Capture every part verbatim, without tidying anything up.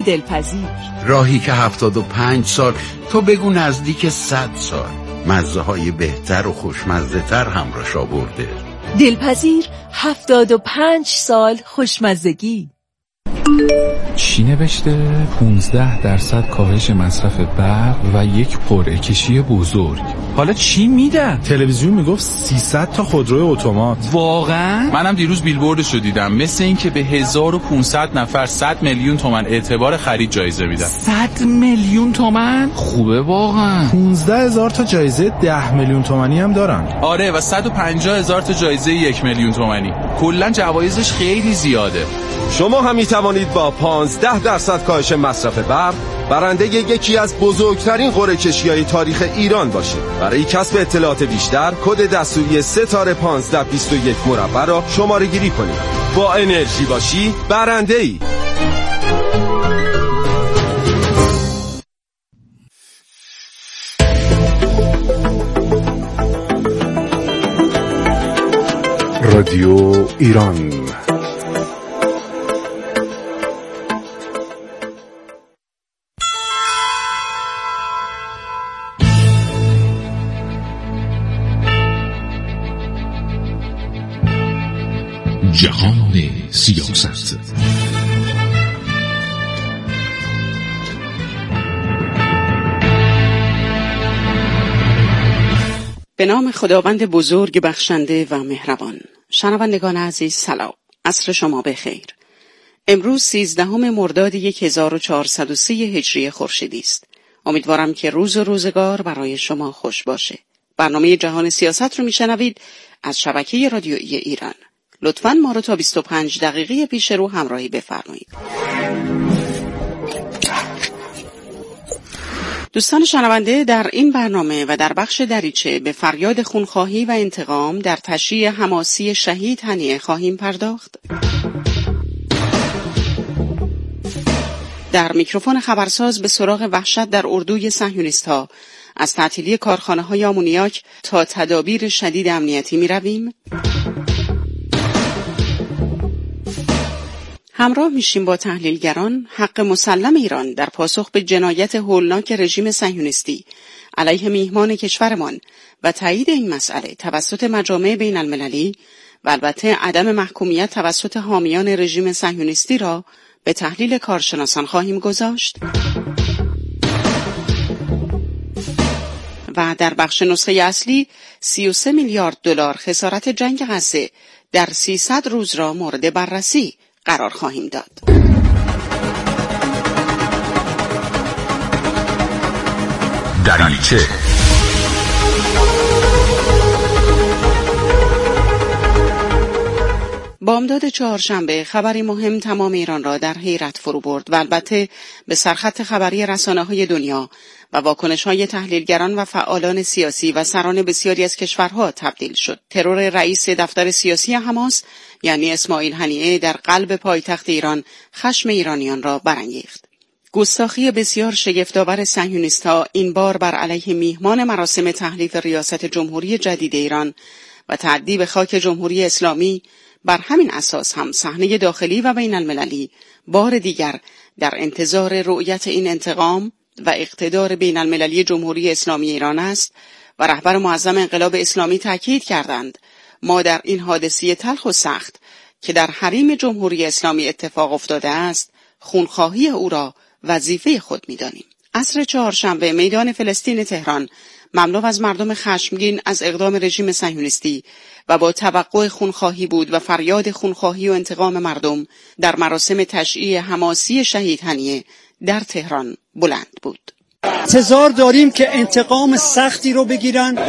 دلپذیر. راهی که هفتاد و پنج سال، تو بگو نزدیک صد سال، مزه های بهتر و خوشمزه تر همراهش آورده. دلپذیر هفتاد و پنج سال خوشمزگی. چی نوشته؟ پونزده درصد کاهش مصرف برق و یک قرعه کشی بزرگ. حالا چی میدن؟ تلویزیون میگفت سیصد تا خودروی اتومات. واقعا؟ منم دیروز بیلبوردش رو دیدم، مثل این که به هزار و پانصد نفر صد میلیون تومان اعتبار خرید جایزه میدن. صد میلیون تومان؟ خوبه واقعا. پانزده هزار تا جایزه ده میلیون تومانی هم دارن. آره و صد و پنجاه هزار تا جایزه یک میلیون تومانی. کلا جوایزش خیلی زیاده. شما هم میتوانید با پانزده درصد کاهش مصرف برق برنده یکی از بزرگترین قرعه کشی‌های تاریخ ایران باشید. برای کسب اطلاعات بیشتر کد دستوری ستاره پانزده بیست و یک مربع را شماره گیری کنید. با انرژی باشی برنده ای. رادیو ایران. جهان سیاست. به نام خداوند بزرگ بخشنده و مهربان. شنوندگان عزیز سلام. عصر شما بخیر. امروز سیزدهم مرداد هزار و چهارصد و سی هجری خورشیدی است. امیدوارم که روز و روزگار برای شما خوش باشه. برنامه جهان سیاست رو میشنوید از شبکه رادیویی ایران. لطفاً ما رو تا بیست و پنج دقیقه پیش رو همراهی بفرمایید. دوستان شنونده، در این برنامه و در بخش دریچه به فریاد خونخواهی و انتقام در تشییع حماسی شهید هنیه خواهیم پرداخت. در میکروفون خبرساز به سراغ وحشت در اردوی صهیونیست‌ها از تعطیلی کارخانه‌های آمونیاک تا تدابیر شدید امنیتی می رویم. همراه میشیم با تحلیلگران حق مسلم ایران در پاسخ به جنایت هولناک رژیم صهیونیستی علیه میهمان کشورمان و تایید این مسئله توسط مجامع بین المللی و البته عدم محکومیت توسط حامیان رژیم صهیونیستی را به تحلیل کارشناسان خواهیم گذاشت. و در بخش نسخه اصلی سی و سه میلیارد دلار خسارت جنگ غزه در سیصد روز را مورد بررسی قرار خواهیم داد. دریچه بامداد چهارشنبه خبری مهم تمام ایران را در حیرت فرو برد و البته به سرخط خبری رسانه‌های دنیا و واکنش‌های تحلیلگران و فعالان سیاسی و سران بسیاری از کشورها تبدیل شد. ترور رئیس دفتر سیاسی حماس یعنی اسماعیل هنیه در قلب پایتخت ایران خشم ایرانیان را برانگیخت. گستاخی بسیار شگفت‌آور صهیونیست‌ها این بار بر علیه میهمان مراسم تحلیف ریاست جمهوری جدید ایران و تعدی به خاک جمهوری اسلامی بر همین اساس هم صحنه داخلی و بین المللی بار دیگر در انتظار رؤیت این انتقام و اقتدار بین المللی جمهوری اسلامی ایران است و رهبر معظم انقلاب اسلامی تاکید کردند ما در این حادثه تلخ و سخت که در حریم جمهوری اسلامی اتفاق افتاده است خونخواهی او را وظیفه خود می‌دانیم. عصر چهارشنبه میدان فلسطین تهران مملو از مردم خشمگین از اقدام رژیم صهیونیستی و با توقع خونخواهی بود و فریاد خونخواهی و انتقام مردم در مراسم تشییع حماسی شهید هنیه در تهران بلند بود. انتظار داریم که انتقام سختی رو بگیرن.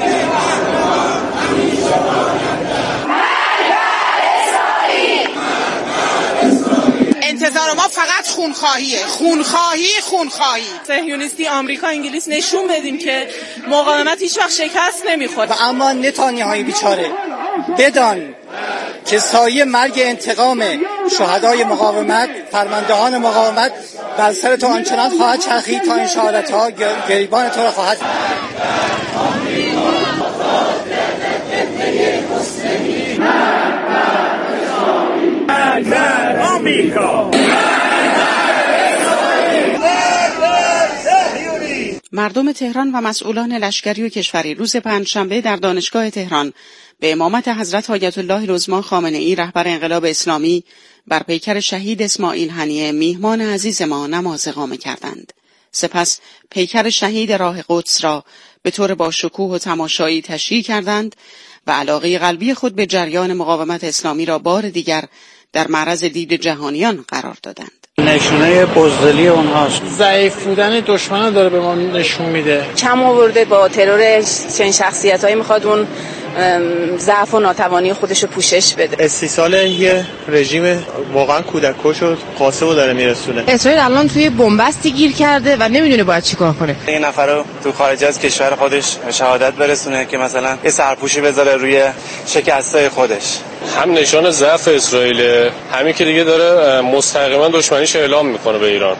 انتظار ما فقط خونخواهیه، خونخواهی خونخواهی. صهیونیستی آمریکا انگلیس نشون بدیم که مقاومت هیچ وقت شکست نمیخوره. و اما نتانیاهوی بیچاره بدان که سایه مرگ انتقام شهدای مقاومت، فرماندهان مقاومت بر سر تو آنچنان خواهد چرخید تا این شهادت‌ها گریبان تو را خواهد. آمریکا مردم تهران و مسئولان لشکری و کشوری روز پنجشنبه در دانشگاه تهران به امامت حضرت آیت الله العظمی خامنه‌ای رهبر انقلاب اسلامی بر پیکر شهید اسماعیل هنیه میهمان عزیز ما نماز اقامه کردند. سپس پیکر شهید راه قدس را به طور با شکوه و تماشایی تشییع کردند و علاقه قلبی خود به جریان مقاومت اسلامی را بار دیگر در معرض دید جهانیان قرار دادند. نشونه بزدلی اونهاست. ضعیف بودن دشمن داره به ما نشون میده. کم آورده با ترور چنین شخصیتایی میخواد اون ضعف و ناتوانی خودش رو پوشش بده. استیصال یه رژیم واقعا کودک‌کش و قاسمو داره میرسونه. اسرائیل الان توی بنبستی گیر کرده و نمیدونه باید چیکار کنه. این نفر رو تو خارج از کشور خودش شهادت برسونه که مثلا یه سرپوشی بذاره روی شکستای خودش. هم نشان ضعف اسرائیل، همین که دیگه داره مستقیما دشمنیش اعلام میکنه به ایران،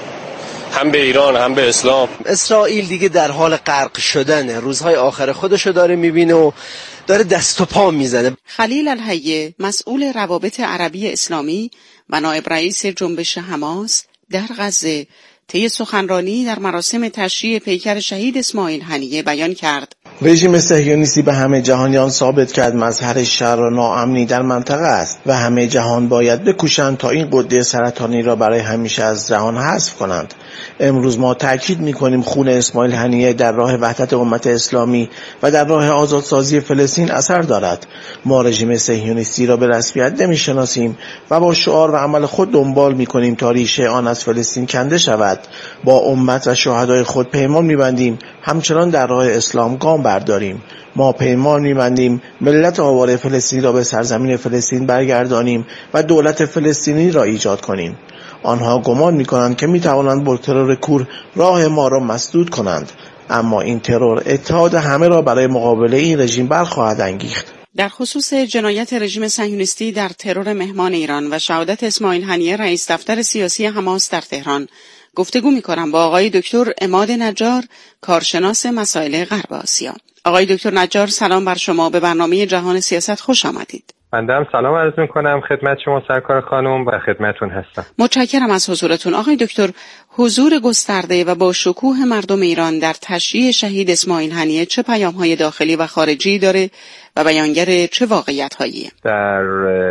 هم به ایران هم به اسلام. اسرائیل دیگه در حال غرق شدنه، روزهای آخر خودشو داره میبینه و داره دست و پا میزنه. خلیل الحیه مسئول روابط عربی اسلامی و نایب رئیس جنبش حماس در غزه طی سخنرانی در مراسم تشییع پیکر شهید اسماعیل هنیه بیان کرد: رژیم صهیونیستی به همه جهانیان ثابت کرد مظهر شر و ناامنی در منطقه است و همه جهان باید بکوشند تا این غده سرطانی را برای همیشه از جهان حذف کنند. امروز ما تأکید می‌کنیم خون اسماعیل هنیه در راه وحدت امت اسلامی و در راه آزادسازی فلسطین اثر دارد. ما رژیم صهیونیستی را به رسمیت نمی‌شناسیم و با شعار و عمل خود دنبال می‌کنیم تا ریشه آن از فلسطین کنده شود. با امت و شهدای خود پیمان می‌بندیم همچنان در راه اسلام گام برداریم. ما پیمان می‌بندیم ملت آواره فلسطین را به سرزمین فلسطین برگردانیم و دولت فلسطینی را ایجاد کنیم. آنها گمان می‌کنند که می‌توانند با ترور کور راه ما را مسدود کنند، اما این ترور اتحاد همه را برای مقابله این رژیم برخواهد انگیخت. در خصوص جنایت رژیم صهیونیستی در ترور مهمان ایران و شهادت اسماعیل هنیه رئیس دفتر سیاسی حماس در تهران گفتگو می‌کنم با آقای دکتر عماد نجار، کارشناس مسائل غرب آسیا. آقای دکتر نجار، سلام بر شما، به برنامه جهان سیاست خوش آمدید. بنده هم سلام عرض می‌کنم خدمت شما سرکار خانم و خدمتتون هستم. متشکرم از حضورتون. آقای دکتر، حضور گسترده و با شکوه مردم ایران در تشییع شهید اسماعیل هنیه چه پیام‌های داخلی و خارجی داره و بیانگر چه واقعیت‌هاییه؟ در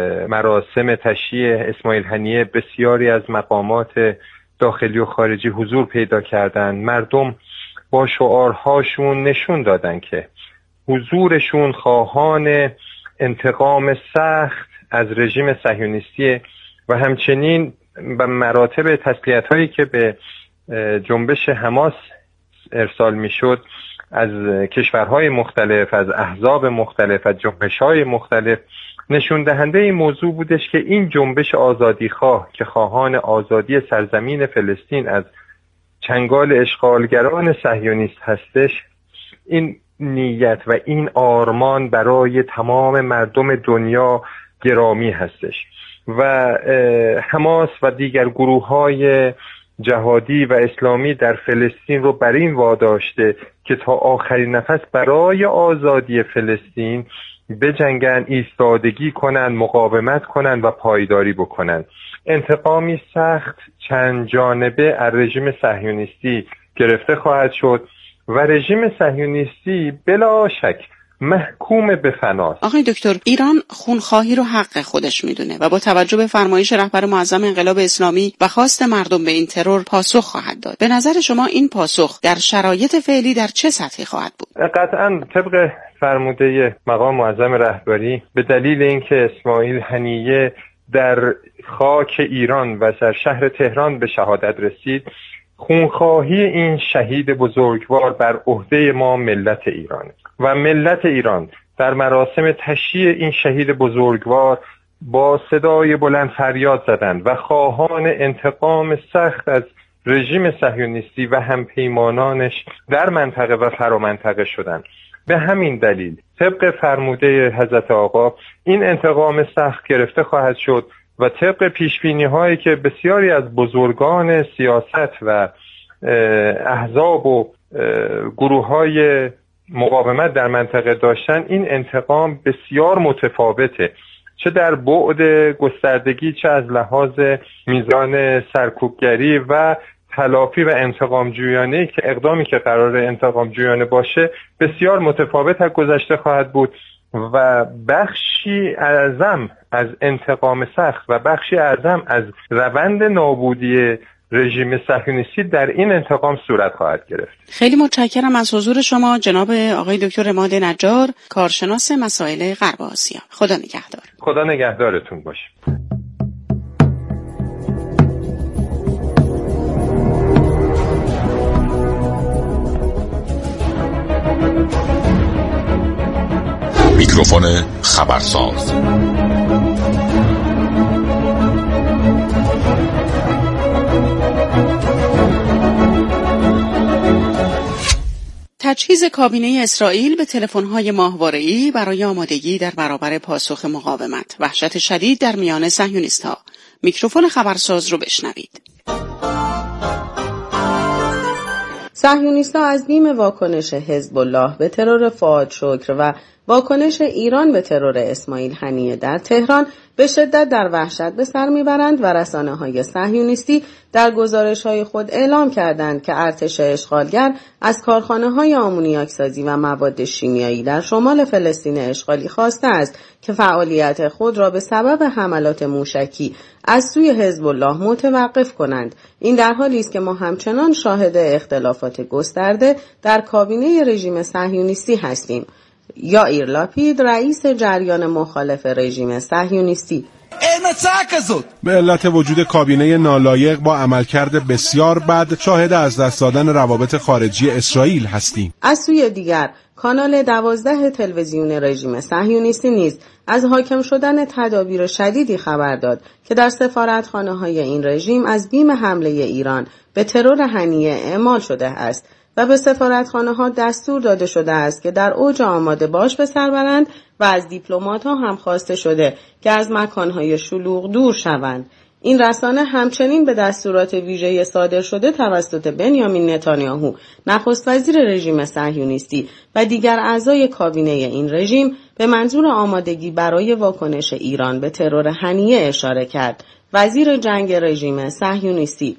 مراسم تشییع اسماعیل هنیه بسیاری از مقامات داخلی و خارجی حضور پیدا کردن. مردم با شعارهاشون نشون دادن که حضورشون خواهان انتقام سخت از رژیم صهیونیستی و همچنین به مراتب تسلیت‌هایی که به جنبش حماس ارسال میشد از کشورهای مختلف، از احزاب مختلف، از جنبش‌های مختلف، نشون دهنده این موضوع بودش که این جنبش آزادیخواه که خواهان آزادی سرزمین فلسطین از چنگال اشغالگران صهیونیست هستش، این نیت و این آرمان برای تمام مردم دنیا گرامی هستش و حماس و دیگر گروه‌های جهادی و اسلامی در فلسطین رو بر این واداشته که تا آخرین نفس برای آزادی فلسطین بجنگن، ایستادگی کنن، مقاومت کنن و پایداری بکنن. انتقامی سخت چند جانبه از رژیم صهیونیستی گرفته خواهد شد و رژیم صهیونیستی بلا شک محکوم به فناست. آقای دکتر، ایران خونخواهی رو حق خودش میدونه و با توجه به فرمایش رهبر معظم انقلاب اسلامی و خواست مردم به این ترور پاسخ خواهد داد. به نظر شما این پاسخ در شرایط فعلی در چه سطحی خواهد بود؟ قطعاً طبق فرموده مقام معظم رهبری به دلیل اینکه اسماعیل هنیه در خاک ایران و در شهر تهران به شهادت رسید، خونخواهی این شهید بزرگوار بر عهده ما ملت ایران و ملت ایران در مراسم تشییع این شهید بزرگوار با صدای بلند فریاد زدند و خواهان انتقام سخت از رژیم صهیونیستی و همپیمانانش در منطقه و فرامنطقه شدند. به همین دلیل طبق فرموده حضرت آقا این انتقام سخت گرفته خواهد شد و طبق پیشبینی هایی که بسیاری از بزرگان سیاست و احزاب و گروه های مقاومت در منطقه داشتن، این انتقام بسیار متفاوته، چه در بعد گستردگی، چه از لحاظ میزان سرکوبگری و تلافی و انتقام جویانه که اقدامی که قرار انتقام جویانه باشه بسیار متفاوت از گذشته خواهد بود و بخشی اعظم از انتقام سخت و بخشی اعظم از روند نابودی رژیم صهیونیستی در این انتقام صورت خواهد گرفت. خیلی متشکرم از حضور شما جناب آقای دکتر رماد نجار، کارشناس مسائل غرب آسیا. خدا نگهدار. خدا نگهدارتون باشه. میکروفون خبرساز. تجهیز کابینه اسرائیل به تلفن‌های ماهواره‌ای برای آمادگی در برابر پاسخ مقاومت. وحشت شدید در میان صهیونیست‌ها. میکروفون خبرساز رو بشنوید. صهیونیست‌ها از بیم واکنش حزب الله به ترور فؤاد شکر و واکنش ایران به ترور اسماعیل هنیه در تهران به شدت در وحشت به سر میبرند و رسانه‌های صهیونیستی در گزارش‌های خود اعلام کردند که ارتش اشغالگر از کارخانه‌های آمونیاک‌سازی و مواد شیمیایی در شمال فلسطین اشغالی خواسته است که فعالیت خود را به سبب حملات موشکی از سوی حزب الله متوقف کنند. این در حالی است که ما همچنان شاهد اختلافات گسترده در کابینه رژیم صهیونیستی هستیم. یائیر لاپید، رئیس جریان مخالف رژیم صهیونیستی: به علت وجود کابینه نالایق با عملکرد بسیار بد شاهد از دست دادن روابط خارجی اسرائیل هستیم. از سوی دیگر کانال دوازده تلویزیون رژیم صهیونیستی نیز از حاکم شدن تدابیر شدیدی خبر داد که در سفارتخانه‌های این رژیم از بیم حمله ایران به ترور هنیه اعمال شده است و به سفارتخانه‌ها دستور داده شده است که در اوج آماده باش به سر برند و از دیپلمات‌ها هم خواسته شده که از مکان‌های شلوغ دور شوند. این رسانه همچنین به دستورات ویژه صادر شده توسط بنیامین نتانیاهو، نخست وزیر رژیم صهیونیستی و دیگر اعضای کابینه این رژیم به منظور آمادگی برای واکنش ایران به ترور هنیه اشاره کرد. وزیر جنگ رژیم صهیونیستی: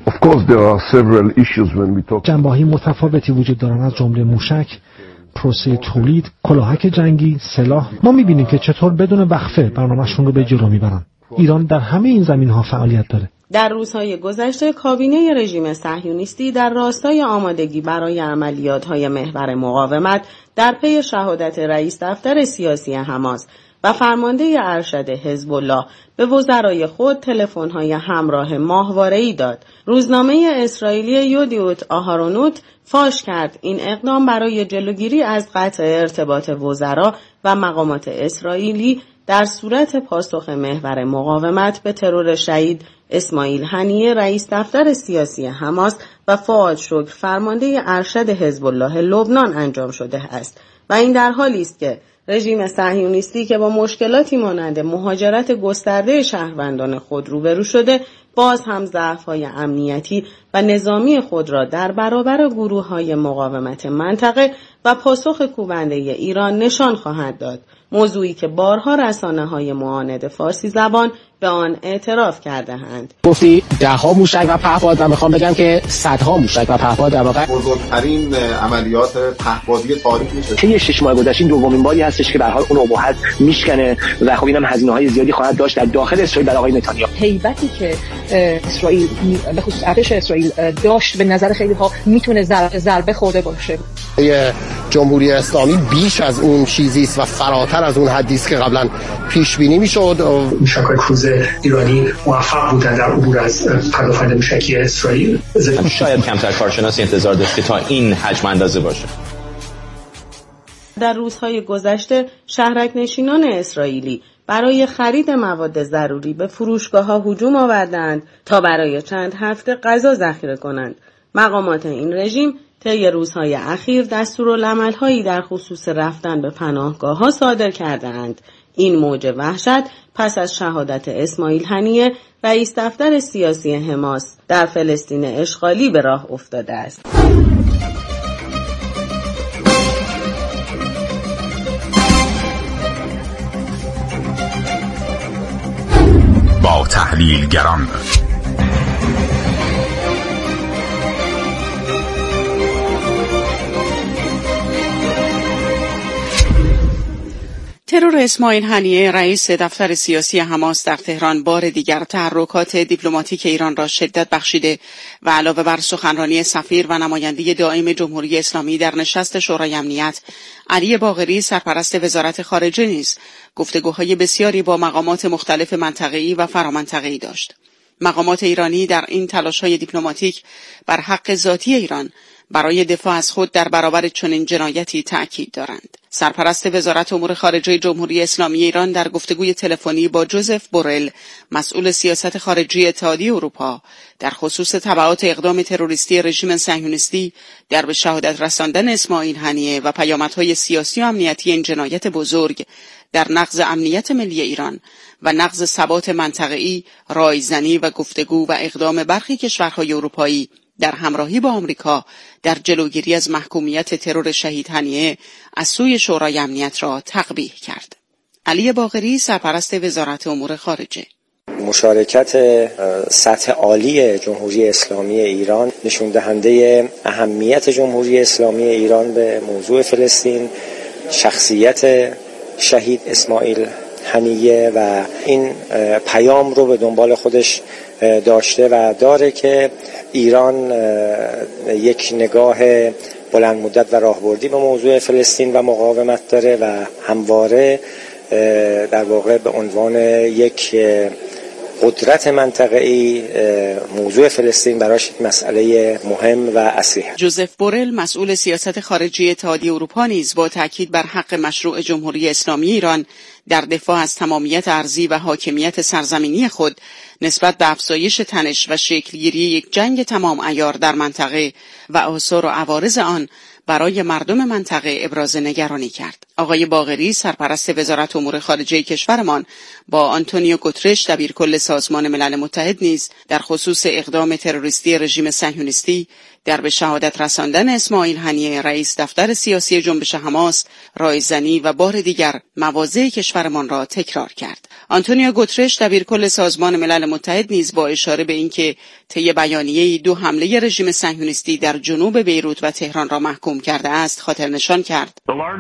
جنبه‌های متفاوتی وجود دارند، از جمله موشک، پروسه تولید، کلاهک جنگی، سلاح. ما می‌بینیم که چطور بدون وقفه برنامه‌شون رو به جلو میبرن. ایران در همه این زمین‌ها فعالیت داره. در روزهای گذشته کابینه رژیم صهیونیستی در راستای آمادگی برای عملیات‌های محور مقاومت در پی شهادت رئیس دفتر سیاسی حماس و فرمانده ارشد حزب الله به وزرای خود تلفن‌های همراه ماهواره‌ای داد. روزنامه اسرائیلی یودیوت آهارونوت فاش کرد این اقدام برای جلوگیری از قطع ارتباط وزرا و مقامات اسرائیلی در صورت پاسخ محور مقاومت به ترور شهید اسماعیل هنیه رئیس دفتر سیاسی حماس و فؤاد شکر فرمانده ارشد حزب الله لبنان انجام شده است و این در حالی است که رژیم صهیونیستی که با مشکلاتی مانند مهاجرت گسترده شهروندان خود روبرو شده، باز هم ضعف‌های امنیتی و نظامی خود را در برابر گروه‌های مقاومت منطقه و پاسخ کوبنده ایران نشان خواهد داد. موضوعی که بارها رسانه‌های معاند فارسی زبان به آن اعتراف کرده‌اند. گفتی ده ها موشک و پهپاد و میخوام بگم که صدها موشک و پهپاد در واقع بزرگترین عملیات پهپادی تاریخ میشه. طی شش ماه گذشته دومین باری هستش که به هر حال اون ابهت میشکنه و خب اینم هزینه‌های زیادی خواهد داشت در داخل اسرائیل برای آقای نتانیاهو. هیبتی که اسرائیل به خصوص ارتش اسرائیل داشت به نظر خیلی ها میتونه ضربه خورده باشه. جمهوری اسلامی بیش از اون چیزی است و فراتر از اون حدی است که قبلا پیش بینی میشد. موشک‌های کروز ایرانی موفق بودن در عبور از پدافند موشکی اسرائیل. شاید کمتر کارشناسی انتظار داشت که تا این حجم اندازه باشه. در روزهای گذشته شهرک نشینان اسرائیلی برای خرید مواد ضروری به فروشگاه‌ها هجوم آوردند تا برای چند هفته غذا ذخیره کنند. مقامات این رژیم طی روزهای اخیر دستورالعمل‌هایی در خصوص رفتن به پناهگاه‌ها صادر کرده‌اند. این موج وحشت پس از شهادت اسماعیل هنیه رئیس دفتر سیاسی حماس در فلسطین اشغالی به راه افتاده است. با تحلیلگران ترور اسماعیل هنیه رئیس دفتر سیاسی حماس در تهران بار دیگر تحرکات دیپلماتیک ایران را شدت بخشیده و علاوه بر سخنرانی سفیر و نماینده دائم جمهوری اسلامی در نشست شورای امنیت، علی باقری سرپرست وزارت خارجه نیز گفتگوهای بسیاری با مقامات مختلف منطقه‌ای و فرامنطقه‌ای داشت. مقامات ایرانی در این تلاش‌های دیپلماتیک بر حق ذاتی ایران برای دفاع از خود در برابر چنین جنایتی تأکید دارند. سرپرست وزارت امور خارجه جمهوری اسلامی ایران در گفتگوی تلفنی با جوزف بورل، مسئول سیاست خارجی اتحادیه اروپا، در خصوص تبعات اقدام تروریستی رژیم صهیونیستی در به شهادت رساندن اسماعیل هنیه و پیامدهای سیاسی و امنیتی این جنایت بزرگ در نقض امنیت ملی ایران و نقض ثبات منطقه‌ای، رایزنی و گفتگو و اقدام برخی کشورهای اروپایی در همراهی با آمریکا در جلوگیری از محکومیت ترور شهید هنیه از سوی شورای امنیت را تقبیح کرد. علی باقری سرپرست وزارت امور خارجه: مشارکت سطح عالی جمهوری اسلامی ایران نشون دهنده اهمیت جمهوری اسلامی ایران به موضوع فلسطین، شخصیت شهید اسماعیل هنیه و این پیام رو به دنبال خودش داشته و داره که ایران یک نگاه بلند مدت و راهبردی به موضوع فلسطین و مقاومت داره و همواره در واقع به عنوان یک قدرت منطقه‌ای موضوع فلسطین براش یک مسئله مهم و اصلی است. جوزف بورل مسئول سیاست خارجی اتحادیه اروپا نیز با تاکید بر حق مشروع جمهوری اسلامی ایران در دفاع از تمامیت ارضی و حاکمیت سرزمینی خود نسبت به افزایش تنش و شکلگیری یک جنگ تمام عیار در منطقه و آثار و عوارض آن برای مردم منطقه ابراز نگرانی کرد. آقای باقری سرپرست وزارت امور خارجه کشورمان با آنتونیو گوترش دبیرکل سازمان ملل متحد نیز در خصوص اقدام تروریستی رژیم صهیونیستی در به شهادت رساندن اسماعیل هنیه رئیس دفتر سیاسی جنبش حماس رایزنی و بار دیگر مواضع کشورمان را تکرار کرد. آنتونیو گوترش دبیرکل سازمان ملل متحد نیز با اشاره به اینکه طی بیانیه‌ای دو حمله رژیم صهیونیستی در جنوب بیروت و تهران را محکوم کرده است خاطر نشان کرد: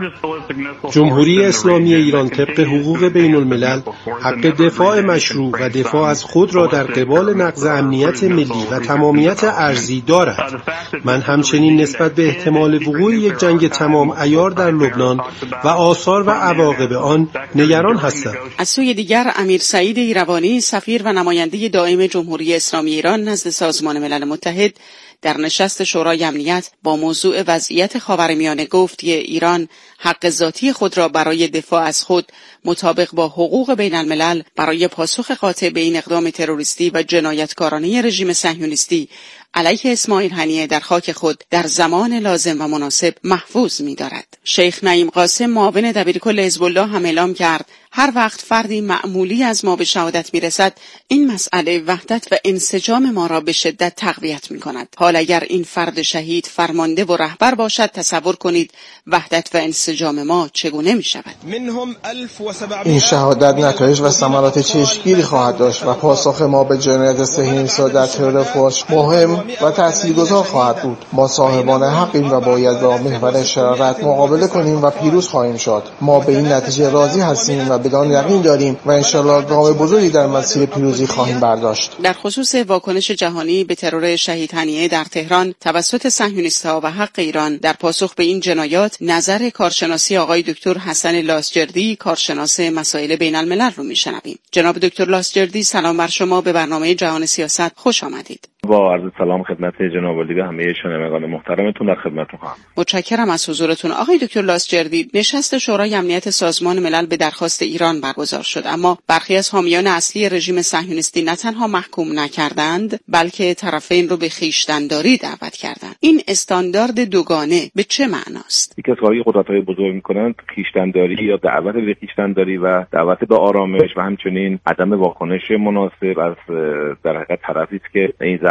جمهوری اسلامی ایران طبق حقوق بین الملل حق دفاع مشروع و دفاع از خود را در قبال نقض امنیت ملی و تمامیت ارضی دارد. من همچنین نسبت به احتمال وقوع یک جنگ تمام عیار در لبنان و آثار و عواقب آن نگران هستم. از سوی دیگر امیر سعید ایروانی سفیر و نماینده دائم جمهوری اسلامی ایران نزد سازمان ملل متحد در نشست شورای امنیت با موضوع وضعیت خاورمیانه گفت که ایران حق ذاتی خود را برای دفاع از خود مطابق با حقوق بین الملل برای پاسخ قاطع به این اقدام تروریستی و جنایتکارانه رژیم صهیونیستی علیه اسماعیل هنیه در خاک خود در زمان لازم و مناسب محفوظ می‌دارد. شیخ نعیم قاسم معاون دبیرکل حزب الله هم اعلام کرد هر وقت فردی معمولی از ما به شهادت میرسد این مسئله وحدت و انسجام ما را به شدت تقویت می‌کند. حال اگر این فرد شهید فرمانده و رهبر باشد تصور کنید وحدت و انسجام ما چگونه می‌شود. این شهادت نتایج و ثمرات چشمگیری خواهد داشت و پاسخ ما به جنایت صهیونیست‌ها در ترور فحش مهم و تاثیرگذار خواهد بود. ما صاحبان حقیم و باید با محور شرارت مقابله کنیم و پیروز خواهیم شد. ما به این نتیجه راضی هستیم و بدان یقین داریم و انشالله گام بزرگی در مسیر پیروزی خواهیم برداشت. در خصوص واکنش جهانی به ترور شهید هنیه در تهران توسط صهیونیست‌ها و حق ایران در پاسخ به این جنایات نظر کارشناسی آقای دکتر حسن لاسجردی کارشناس مسائل بین الملل رو میشنویم. جناب دکتر لاسجردی سلام بر شما، به برنامه جهان سیاست خوش آمدید. با عرض سلام خدمت جناب عالی و همه شنوندگان محترمتون در خدمتتون هستم. متشکرم از حضورتون. آقای دکتر لاسجردی، نشست شورای امنیت سازمان ملل به درخواست ایران برگزار شد، اما برخی از حامیان اصلی رژیم صهیونیستی نه تنها محکوم نکردند بلکه طرفین رو به خویشتن‌داری دعوت کردند. این استاندارد دوگانه به چه معناست؟ یکی از کارهای قدرت‌های بزرگ می‌کنند خویشتن‌داری یا دعوت به خویشتن‌داری و دعوت به آرامش و همچنین عدم واکنش مناسب از در حقیقت طرفی است که این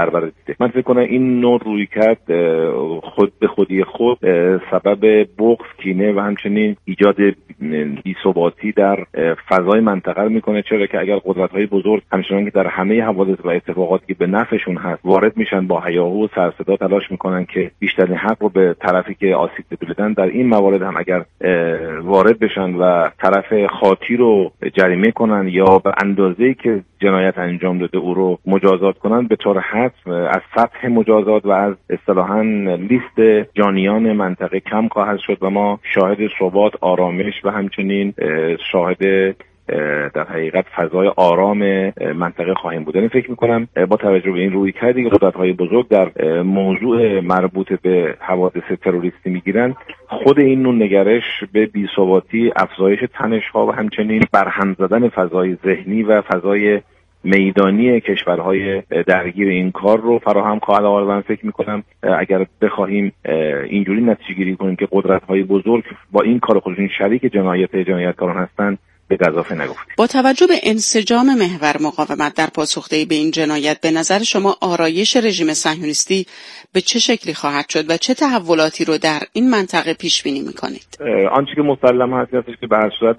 پرورده دیده. من فکر کنم این نوع رویکرد خود به خودی خود سبب بغض، کینه و همچنین ایجاد بی‌ثباتی در فضای منطقه میکنه، چرا که اگر قدرت‌های بزرگ همچنان که در همه حوادث و اتفاقاتی که به نفعشون هست وارد میشن، با هیاهو و سرصدا تلاش میکنن که بیشترین حق رو به طرفی که آسیب دیده بدن، در این موارد هم اگر وارد بشن و طرف خاطی رو جریمه کنن یا به اندازه‌ای که جنایت انجام داده او رو مجازات کنن، به طور حتم از سطح مجازات و از اصطلاحاً لیست جانیان منطقه کم خواهد شد و ما شاهد ثبات، آرامش و همچنین شاهد در حقیقت فضای آرام منطقه خواهیم بود. یعنی فکر میکنم با توجه به این رویکردی که قدرت‌های بزرگ در موضوع مربوط به حوادث تروریستی میگیرن، خود این نوع نگرش به بی‌ثباتی، افزایش تنش‌ها و همچنین برهم زدن فضای ذهنی و فضای میدانی کشورهای درگیر این کار رو فراهم خواهد آورد. من فکر میکنم اگر بخواهیم اینجوری نتیجه گیری کنیم که قدرت‌های بزرگ با این کار خودشون شریک جنایت جنایتکاران هستند، به گزافه نگفتیم. با توجه به انسجام محور مقاومت در پاسخدهی به این جنایت، به نظر شما آرایش رژیم صهیونیستی به چه شکلی خواهد شد و چه تحولاتی رو در این منطقه پیش بینی می‌کنید؟ آنچه که مسلم هست هستش که به هر صورت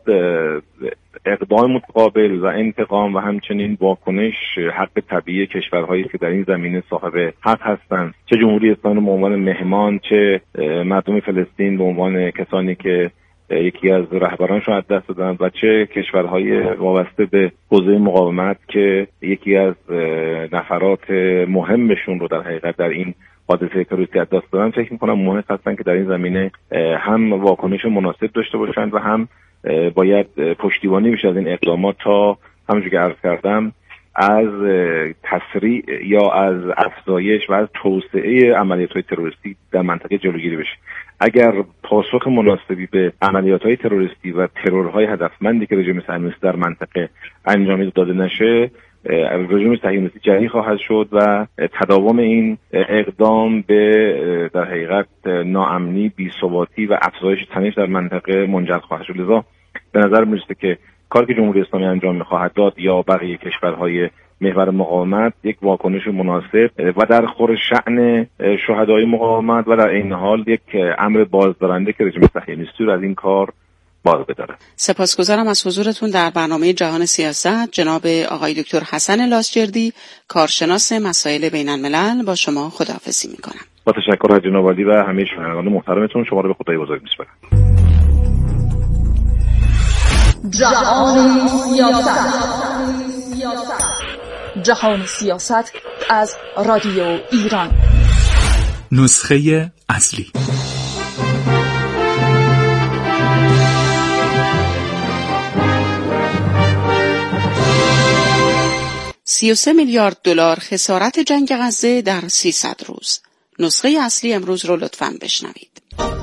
اقدام متقابل و انتقام و همچنین واکنش حق طبیعی کشورهایی که در این زمینه صاحب حق هستند، چه جمهوری اسلامی به عنوان مهمان، چه مردم فلسطین به عنوان کسانی که یکی از رهبرانشون از دست دادن و چه کشورهای وابسته به حوزه مقاومت که یکی از نفرات مهمشون رو در حقیقت در این حادثه تروریستی از دست دادن، فکر می‌کنم مهم هستن که در این زمینه هم واکنش مناسب داشته باشند و هم باید پشتیبانی بشه از این اقدامات تا همونجوری که عرض کردم از تسریع یا از افزایش و از توسعه عملیات‌های تروریستی در منطقه جلوگیری بشه. اگر پاسخ مناسبی به عملیات‌های تروریستی و ترورهای هدفمندی که رژیم صهیونیستی در منطقه انجام داده نشه، رژیم صهیونیستی جری خواهد شد و تداوم این اقدام به در حقیقت ناامنی، بی‌ثباتی و افزایش تنش در منطقه منجر خواهد شد. لذا به نظر می‌رسه که کاری که جمهوری اسلامی انجام می‌خواهد داد یا بقیه کشورهای محور مقاومت یک واکنش مناسب و در خور شأن شهدای مقاومت و در این حال یک امر بازدارنده که رژیم صهیونیستی رو از این کار باز بداره. سپاسگزارم از حضورتون در برنامه جهان سیاست. جناب آقای دکتر حسن لاسجردی، کارشناس مسائل بین الملل، با شما خداحافظی میکنم. با تشکر از جناب عالی و همه شنوندگان محترمتون، شما رو به خدای بزرگ میسپارم. جهان سیاست، جهان سیاست از رادیو ایران. نسخه اصلی سی و سه میلیارد دلار خسارت جنگ غزه در سیصد روز. نسخه اصلی امروز رو لطفاً بشنوید.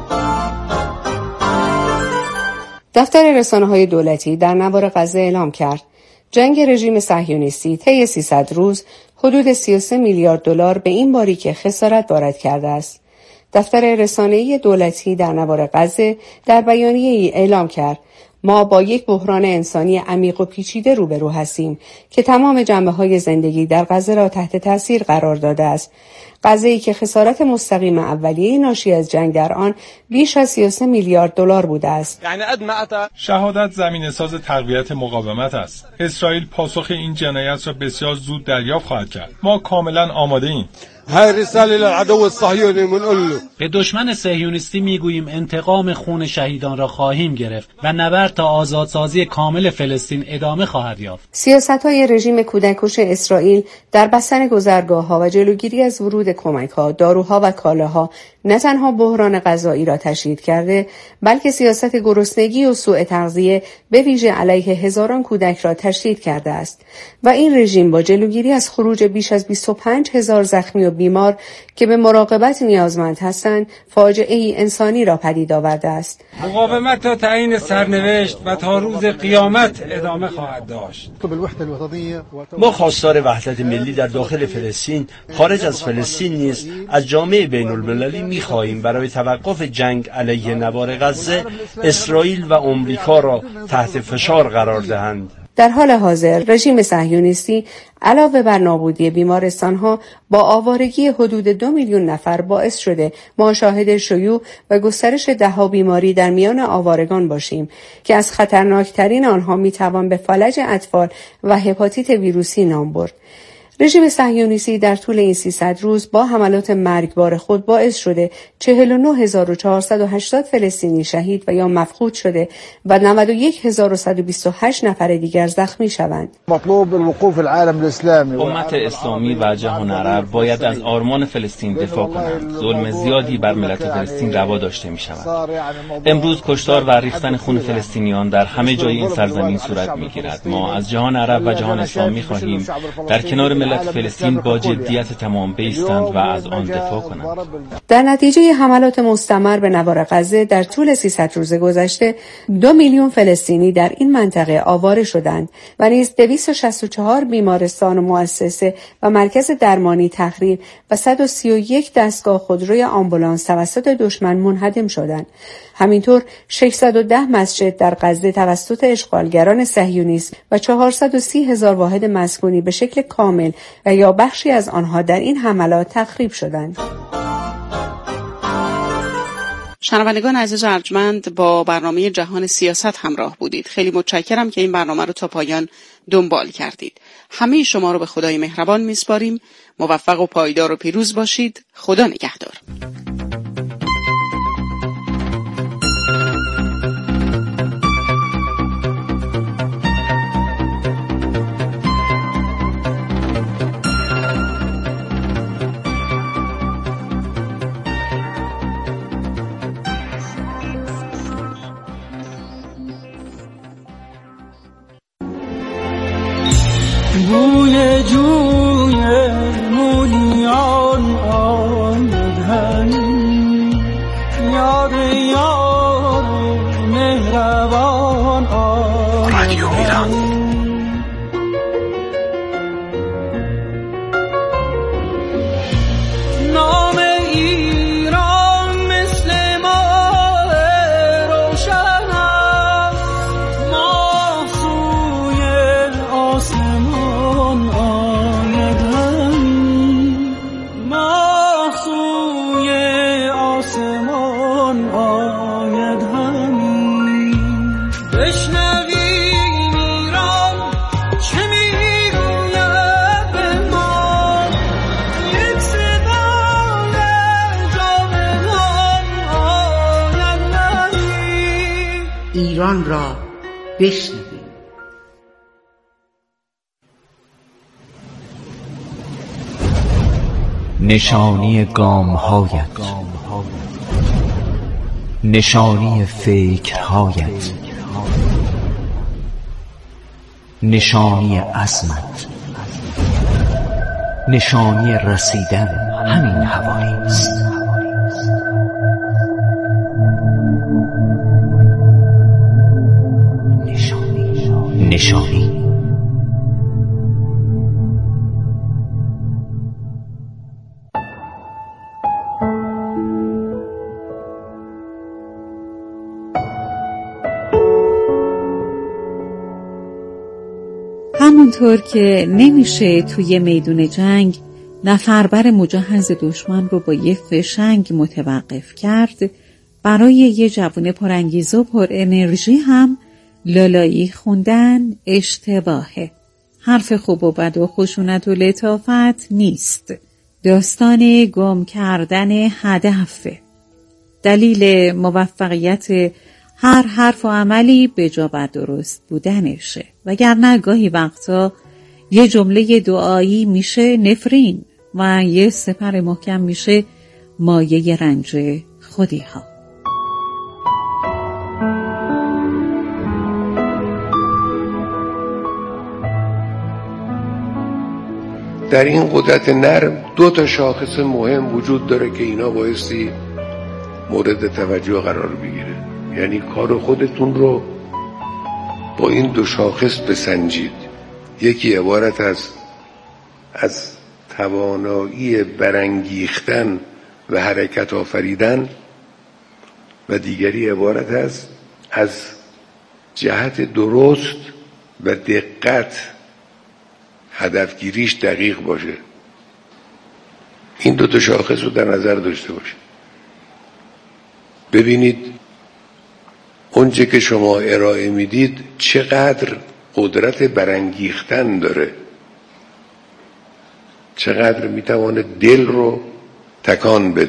دفتر رسانه‌های دولتی در نوار غزه اعلام کرد جنگ رژیم صهیونیستی طی سیصد روز حدود سی و سه میلیارد دلار به این باریکی خسارت وارد کرده است. دفتر رسانه‌ای دولتی در نوار غزه در بیانیه‌ای اعلام کرد ما با یک بحران انسانی عمیق و پیچیده روبرو هستیم که تمام جنبه‌های زندگی در غزه را تحت تاثیر قرار داده است. غزه‌ای که خسارت مستقیم اولیه ناشی از جنگ در آن بیش از سی و سه میلیارد دلار بوده است. شهادت زمینه‌ساز تقویت مقاومت است. اسرائیل پاسخ این جنایت را بسیار زود دریافت خواهد کرد. ما کاملا آماده ایم. های رساله للعدو الصهیونی منقول به دشمن صهیونیستی میگوییم انتقام خون شهیدان را خواهیم گرفت و نبرد تا آزادسازی کامل فلسطین ادامه خواهد یافت. سیاست‌های رژیم کودکش اسرائیل در بستن گذرگاه‌ها و جلوگیری از ورود کمک‌ها، داروها و کالاها نه تنها بحران غذایی را تشدید کرده، بلکه سیاست گرسنگی و سوء تغذیه به ویژه علیه هزاران کودک را تشدید کرده است و این رژیم با جلوگیری از خروج بیش از بیست و پنج هزار زخمی و بیمار که به مراقبت نیازمند هستند، فاجعه‌ای انسانی را پدید آورده است. مقاومت تا تعیین سرنوشت و تا روز قیامت ادامه خواهد داشت. ما خواستار وحدت ملی در داخل فلسطین، خارج از فلسطین نیز از جامعه بین المللی می‌خواهیم برای توقف جنگ علیه نوار غزه اسرائیل و آمریکا را تحت فشار قرار دهند. در حال حاضر رژیم صهیونیستی علاوه بر نابودی بیمارستان‌ها با آوارگی حدود دو میلیون نفر باعث شده ما شاهد شیوع و گسترش ده‌ها بیماری در میان آوارگان باشیم که از خطرناکترین آنها میتوان به فلج اطفال و هپاتیت ویروسی نام برد. رژیم صهیونیستی در طول این سیصد روز با حملات مرگبار خود باعث شده چهل و نه هزار و چهارصد و هشتاد فلسطینی شهید و یا مفقود شده و نود و یک هزار و صد و بیست و هشت نفر دیگر زخمی شوند. مطلوب الوقوف العالم الاسلامی. امت اسلامی و جهان عرب باید از آرمان فلسطین دفاع کنند. ظلم زیادی بر ملت فلسطین روا داشته می شود. امروز کشتار و ریختن خون فلسطینیان در همه جای این سرزمین صورت می گیرد. ما از جهان عرب و جهان اسلام می خواهیم در کنار ملت فلسطین با جدیت تمام بایستند و از آن دفاع کنند. در نتیجه حملات مستمر به نوار غزه در طول سیصد روز گذشته دو میلیون فلسطینی در این منطقه آواره شدند و نیز دویست و شصت و چهار بیمارستان و مؤسسه و مرکز درمانی تخریب و صد و سی و یک دستگاه خودروی آمبولانس توسط دشمن منهدم شدند. همینطور ششصد و ده مسجد در غزه توسط اشغالگران صهیونیست و چهارصد و سی هزار واحد مسکونی به شکل کامل و یا بخشی از آنها در این حملات تخریب شدند. شنوندگان عزیز ارجمند، با برنامه جهان سیاست همراه بودید. خیلی متشکرم که این برنامه رو تا پایان دنبال کردید. همه شما رو به خدای مهربان میسپاریم. موفق و پایدار و پیروز باشید. خدا نگهدار. بوی جوی مولیان آمدن، یاد یار مهربان آمدن. رادیو ایران. نام ایران مثل ماه روشن است، ما سوی آسمان آمدن، ما سوی آسمان آمدن. بشنویم ایران چه میگوید به ما، یک صدای جاودان آید. ایران را بشنویم. نشانی گام‌هایت، نشانی فکرهایت، نشانی عزمت، نشانی رسیدن همین حوالی است. نشانی نشانی همونطور که نمیشه توی میدون جنگ نفربر مجهز دشمن رو با یه فشنگ متوقف کرد، برای یه جوون پرانگیزه و پر انرژی هم لالایی خوندن اشتباهه. حرف خوب و بد و خشونت و لطافت نیست. داستان گم کردن هدفه. دلیل موفقیت هر حرف و عملی به جا و درست بودنشه، وگرنه گاهی وقتا یه جمله دعایی میشه نفرین و یه سپر محکم میشه مایه رنج خودی ها. در این قدرت نرم دو تا شاخص مهم وجود داره که اینا بایستی مورد توجه قرار بگیره. یعنی کار خودتون رو با این دو شاخص بسنجید. یکی عبارت از از توانایی برانگیختن و حرکت آفریدن و دیگری عبارت از از جهت درست و دقت هدفگیریش دقیق باشه. این دو تا شاخص رو در نظر داشته باشه. ببینید اونچه که شما ارائه میدید چقدر قدرت برانگیختن داره، چقدر میتوانه دل رو تکان بده.